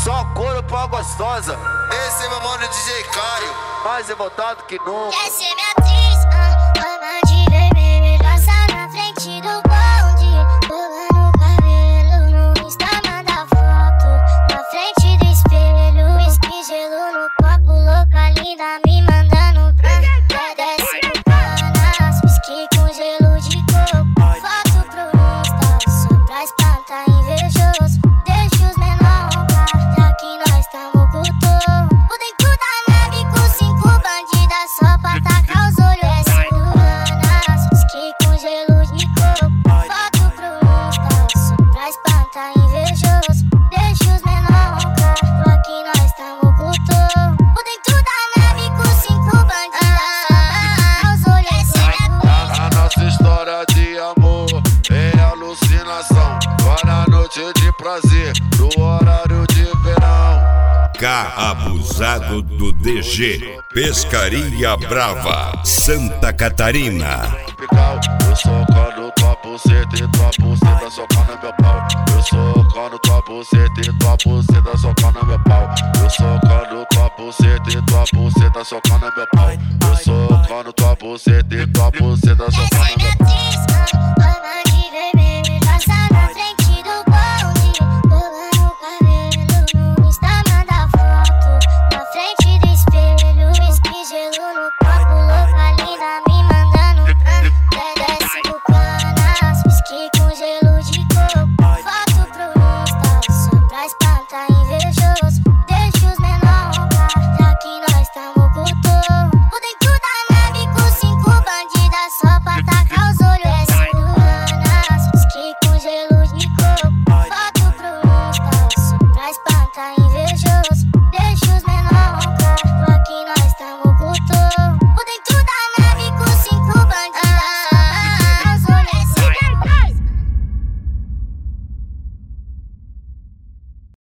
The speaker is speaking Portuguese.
Só couro pra gostosa. Esse é meu mano DJ Caio, Mais revoltado que nunca. Quer ser minha atriz? Dona de vermelho, passa na frente do bonde. Pulando o cabelo no Insta, manda foto na frente do espelho. Whisky, gelo no copo, louca linda me mandando pra desce no panas. Whisky com gelo de coco, foto pro Insta, só pra espantar invejoso. Deixa os menor roubar, já que nós tamo com o touro. O dentro da nave com 5 bandidas só pra tacar os olhos. Desce no panas, whisky com gelo de coco, foto pro Insta, só pra espantar invejoso. Deixa os menor roubar, já que nós tamo com o touro. O dentro da nave com 5 bandidas só pra tacar os olhos. a nossa história de amor é alucinação. Vai na noite de prazer, no horário de verão. K Abusado do DG, Pescaria Brava, Santa Catarina. Eu socando tua buceta e tua buceta socando meu pau. Eu socando tua buceta e tua buceta socando meu pau. Eu socando tua buceta e tua buceta socando meu pau. Eu socando tua buceta e tua buceta socando